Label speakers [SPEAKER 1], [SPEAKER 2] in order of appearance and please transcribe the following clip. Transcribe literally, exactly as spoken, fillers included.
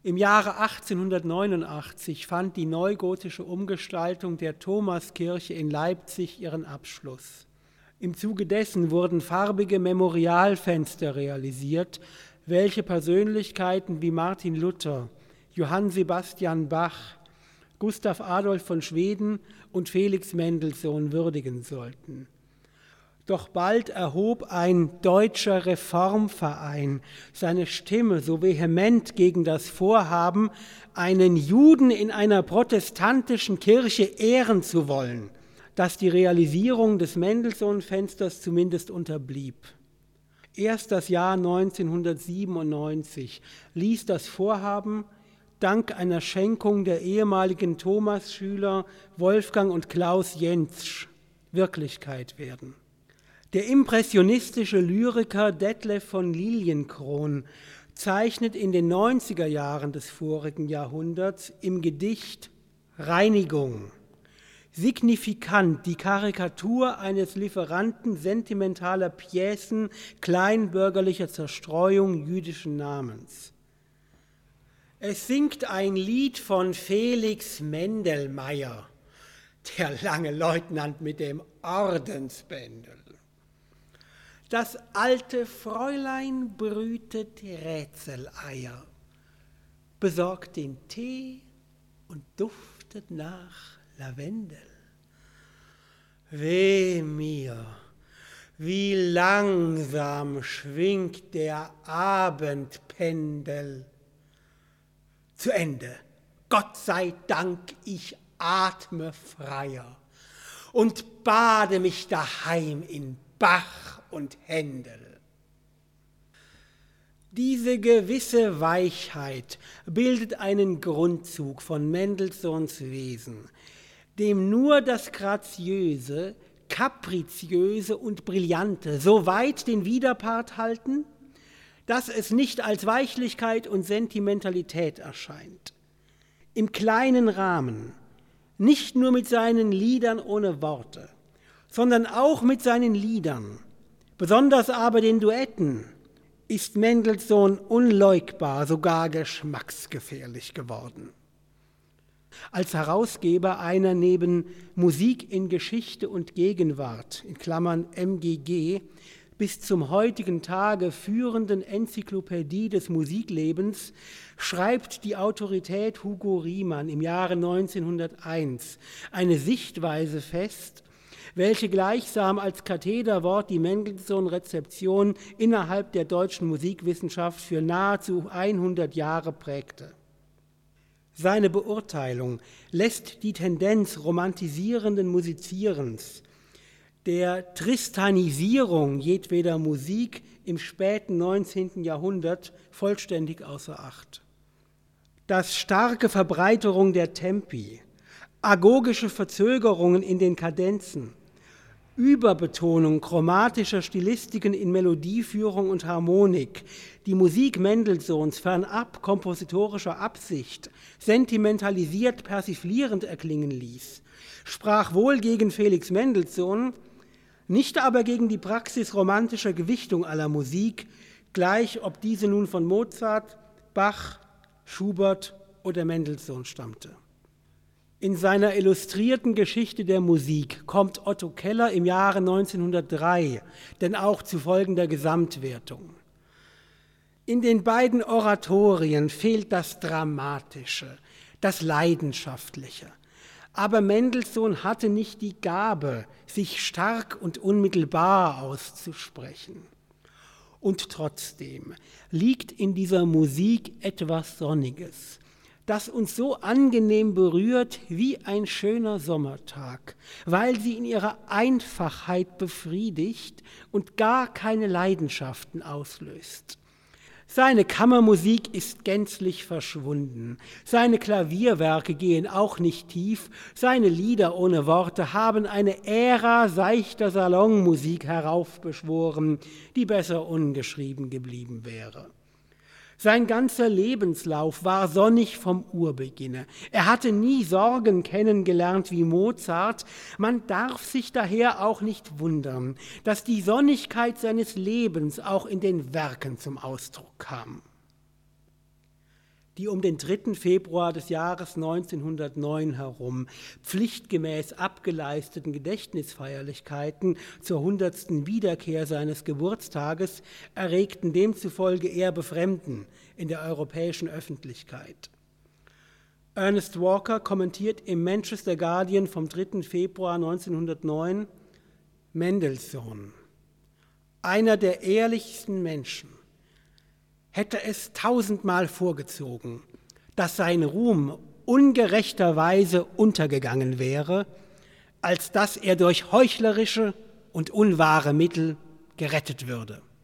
[SPEAKER 1] Im Jahre achtzehnhundertneunundachtzig fand die neugotische Umgestaltung der Thomaskirche in Leipzig ihren Abschluss. Im Zuge dessen wurden farbige Memorialfenster realisiert, welche Persönlichkeiten wie Martin Luther, Johann Sebastian Bach, Gustav Adolf von Schweden und Felix Mendelssohn würdigen sollten. Doch bald erhob ein deutscher Reformverein seine Stimme so vehement gegen das Vorhaben, einen Juden in einer protestantischen Kirche ehren zu wollen, dass die Realisierung des Mendelssohn-Fensters zumindest unterblieb. Erst das Jahr neunzehnhundertsiebenundneunzig ließ das Vorhaben dank einer Schenkung der ehemaligen Thomas-Schüler Wolfgang und Klaus Jentsch Wirklichkeit werden. Der impressionistische Lyriker Detlev von Lilienkron zeichnet in den neunziger Jahren des vorigen Jahrhunderts im Gedicht Reinigung signifikant die Karikatur eines Lieferanten sentimentaler Piecen kleinbürgerlicher Zerstreuung jüdischen Namens. Es singt ein Lied von Felix Mendelmeier, der lange Leutnant mit dem Ordensbändel. Das alte Fräulein brütet Rätseleier, besorgt den Tee und duftet nach Lavendel. Weh mir, wie langsam schwingt der Abendpendel. Zu Ende, Gott sei Dank, ich atme freier und bade mich daheim in Bach und Händel. Diese gewisse Weichheit bildet einen Grundzug von Mendelssohns Wesen, dem nur das Graziöse, Kapriziöse und Brillante so weit den Widerpart halten, dass es nicht als Weichlichkeit und Sentimentalität erscheint. Im kleinen Rahmen, nicht nur mit seinen Liedern ohne Worte, sondern auch mit seinen Liedern, besonders aber den Duetten, ist Mendelssohn unleugbar, sogar geschmacksgefährlich geworden. Als Herausgeber einer neben Musik in Geschichte und Gegenwart, in Klammern M G G, bis zum heutigen Tage führenden Enzyklopädie des Musiklebens schreibt die Autorität Hugo Riemann im Jahre neunzehnhunderteins eine Sichtweise fest, welche gleichsam als Kathederwort die Mendelssohn-Rezeption innerhalb der deutschen Musikwissenschaft für nahezu hundert Jahre prägte. Seine Beurteilung lässt die Tendenz romantisierenden Musizierens, der Tristanisierung jedweder Musik im späten neunzehnten Jahrhundert vollständig außer Acht. Dass starke Verbreiterung der Tempi, agogische Verzögerungen in den Kadenzen, Überbetonung chromatischer Stilistiken in Melodieführung und Harmonik, die Musik Mendelssohns fernab kompositorischer Absicht sentimentalisiert persiflierend erklingen ließ, sprach wohl gegen Felix Mendelssohn, nicht aber gegen die Praxis romantischer Gewichtung aller Musik, gleich ob diese nun von Mozart, Bach, Schubert oder Mendelssohn stammte. In seiner illustrierten Geschichte der Musik kommt Otto Keller im Jahre neunzehnhundertdrei denn auch zu folgender Gesamtwertung. In den beiden Oratorien fehlt das Dramatische, das Leidenschaftliche. Aber Mendelssohn hatte nicht die Gabe, sich stark und unmittelbar auszusprechen. Und trotzdem liegt in dieser Musik etwas Sonniges, das uns so angenehm berührt wie ein schöner Sommertag, weil sie in ihrer Einfachheit befriedigt und gar keine Leidenschaften auslöst. Seine Kammermusik ist gänzlich verschwunden, seine Klavierwerke gehen auch nicht tief, seine Lieder ohne Worte haben eine Ära seichter Salonmusik heraufbeschworen, die besser ungeschrieben geblieben wäre. Sein ganzer Lebenslauf war sonnig vom Urbeginne. Er hatte nie Sorgen kennengelernt wie Mozart. Man darf sich daher auch nicht wundern, dass die Sonnigkeit seines Lebens auch in den Werken zum Ausdruck kam. die um den dritten Februar des Jahres neunzehnhundertneun herum pflichtgemäß abgeleisteten Gedächtnisfeierlichkeiten zur hundertsten Wiederkehr seines Geburtstages erregten demzufolge eher Befremden in der europäischen Öffentlichkeit. Ernest Walker kommentiert im Manchester Guardian vom dritten Februar neunzehnhundertneun: Mendelssohn, einer der ehrlichsten Menschen, hätte es tausendmal vorgezogen, dass sein Ruhm ungerechterweise untergegangen wäre, als dass er durch heuchlerische und unwahre Mittel gerettet würde.